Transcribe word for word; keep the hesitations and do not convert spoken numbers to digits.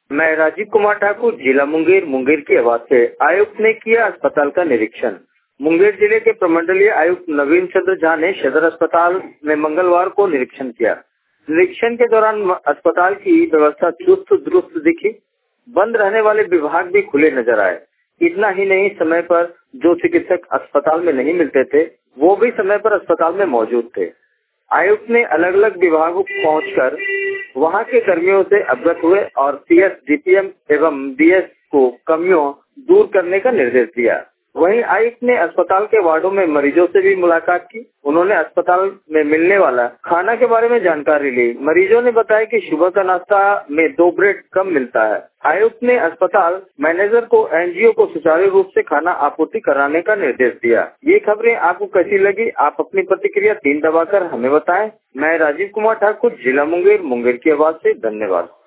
मैं राजीव कुमार ठाकुर, जिला मुंगेर मुंगेर की आवाज से। आयुक्त ने किया अस्पताल का निरीक्षण। मुंगेर जिले के प्रमंडलीय आयुक्त नवीन चंद्र झा ने सदर अस्पताल में मंगलवार को निरीक्षण किया। निरीक्षण के दौरान अस्पताल की व्यवस्था चुस्त दुरुस्त दिखी। बंद रहने वाले विभाग भी खुले नजर आए। इतना ही नहीं, समय पर जो चिकित्सक अस्पताल में नहीं मिलते थे वो भी समय पर अस्पताल में मौजूद थे। आयुक्त ने अलग अलग विभागों पहुंचकर वहां के कर्मियों से अवगत हुए और सीएस, डीपीएम एवं डीएस को कमियों दूर करने का निर्देश दिया। वहीं आयुक्त ने अस्पताल के वार्डों में मरीजों से भी मुलाकात की। उन्होंने अस्पताल में मिलने वाला खाना के बारे में जानकारी ली। मरीजों ने बताया कि सुबह का नाश्ता में दो ब्रेड कम मिलता है। आयुक्त ने अस्पताल मैनेजर को एनजीओ को सुचारू रूप से खाना आपूर्ति कराने का निर्देश दिया। ये खबरें आपको कैसी लगी? आप अपनी प्रतिक्रिया तीन दबाकर हमें बताएं। मैं राजीव कुमार ठाकुर, जिला मुंगेर मुंगेर की आवाज से। धन्यवाद।